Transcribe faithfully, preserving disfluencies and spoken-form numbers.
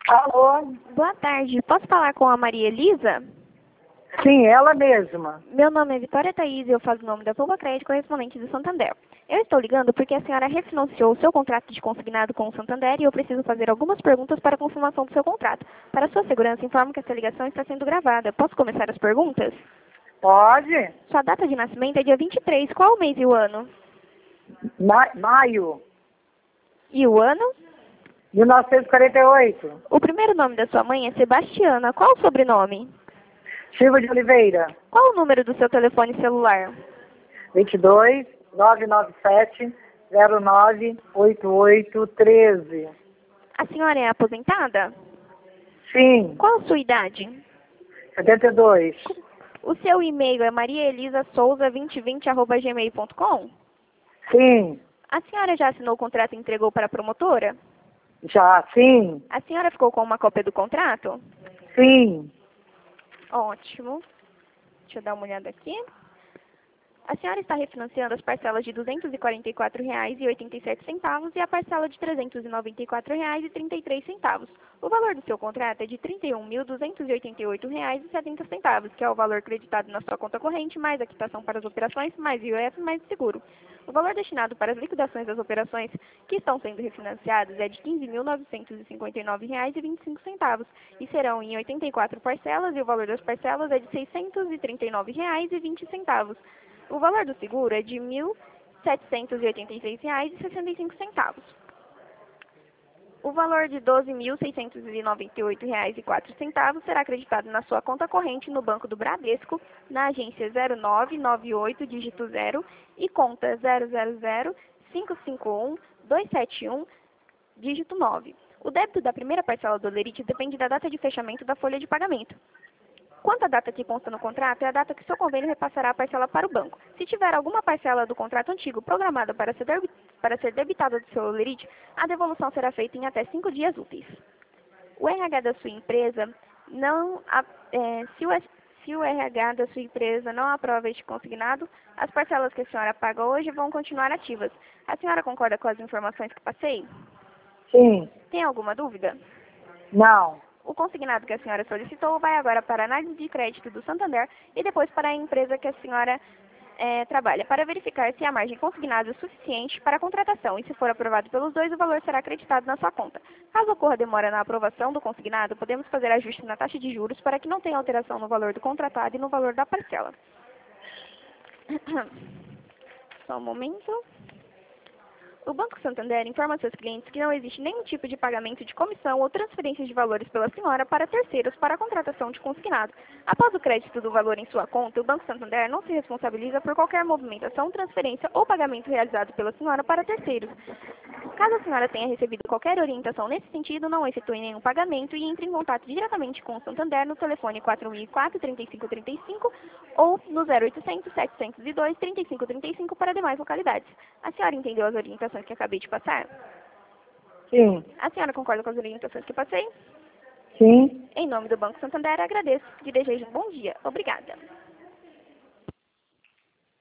Alô? Boa tarde. Posso falar com a Maria Elisa? Sim, ela mesma. Meu nome é Vitória Thaís e eu faço o nome da Poupa Crédito correspondente do Santander. Eu estou ligando porque a senhora refinanciou o seu contrato de consignado com o Santander e eu preciso fazer algumas perguntas para a confirmação do seu contrato. Para sua segurança, informo que essa ligação está sendo gravada. Posso começar as perguntas? Pode? Sua data de nascimento é dia vinte e três. Qual o mês e o ano? Ma maio, E o ano? mil novecentos e quarenta e oito. O primeiro nome da sua mãe é Sebastiana. Qual o sobrenome? Silva de Oliveira, Qual o número do seu telefone celular? vinte e dois, nove nove sete, zero nove, oito oito, treze. A senhora é aposentada? Sim, Qual a sua idade? setenta e dois. O seu e-mail é mariaelisasouza dois mil e vinte arroba gmail ponto com? Sim, A senhora já assinou o contrato e entregou para a promotora? já, sim, A senhora ficou com uma cópia do contrato? sim, Ótimo. Deixa eu dar uma olhada aqui. A senhora está refinanciando as parcelas de duzentos e quarenta e quatro reais e oitenta e sete centavos e a parcela de trezentos e noventa e quatro reais e trinta e três centavos. O valor do seu contrato é de trinta e um mil duzentos e oitenta e oito reais e setenta centavos, que é o valor creditado na sua conta corrente, mais a quitação para as operações, mais I O F, mais seguro. O valor destinado para as liquidações das operações que estão sendo refinanciadas é de quinze mil novecentos e cinquenta e nove reais e vinte e cinco centavos e serão em oitenta e quatro parcelas e o valor das parcelas é de seiscentos e trinta e nove reais e vinte centavos. O valor do seguro é de mil setecentos e oitenta e seis reais e sessenta e cinco centavos. O valor de doze mil seiscentos e noventa e oito reais e quatro centavos será acreditado na sua conta corrente no Banco do Bradesco, na agência zero nove nove oito, dígito zero, e conta zero zero zero cinco cinco um dois sete um, dígito nove. O débito da primeira parcela do Lerite depende da data de fechamento da folha de pagamento. Quanto à data que consta no contrato, é a data que seu convênio repassará a parcela para o banco. Se tiver alguma parcela do contrato antigo programada para ser, debi para ser debitada do seu lerite, a devolução será feita em até cinco dias úteis. O R H da sua empresa não, é, se, o, se o R H da sua empresa não aprova este consignado, as parcelas que a senhora paga hoje vão continuar ativas. A senhora concorda com as informações que passei? sim, Tem alguma dúvida? não. O consignado que a senhora solicitou vai agora para a análise de crédito do Santander e depois para a empresa que a senhora é, trabalha, para verificar se a margem consignada é suficiente para a contratação e, se for aprovado pelos dois, o valor será acreditado na sua conta. Caso ocorra demora na aprovação do consignado, podemos fazer ajuste na taxa de juros para que não tenha alteração no valor do contratado e no valor da parcela. Só um momento. O Banco Santander informa seus clientes que não existe nenhum tipo de pagamento de comissão ou transferência de valores pela senhora para terceiros para a contratação de consignado. Após o crédito do valor em sua conta, o Banco Santander não se responsabiliza por qualquer movimentação, transferência ou pagamento realizado pela senhora para terceiros. Caso a senhora tenha recebido qualquer orientação nesse sentido, não efetue nenhum pagamento e entre em contato diretamente com o Santander no telefone quatro mil e quatro, trinta e cinco trinta e cinco ou no zero oitocentos, setecentos e dois, trinta e cinco trinta e cinco para demais localidades. A senhora entendeu as orientações que acabei de passar? Sim, A senhora concorda com as orientações que passei? sim. Em nome do Banco Santander, agradeço e desejo um bom dia. Obrigada.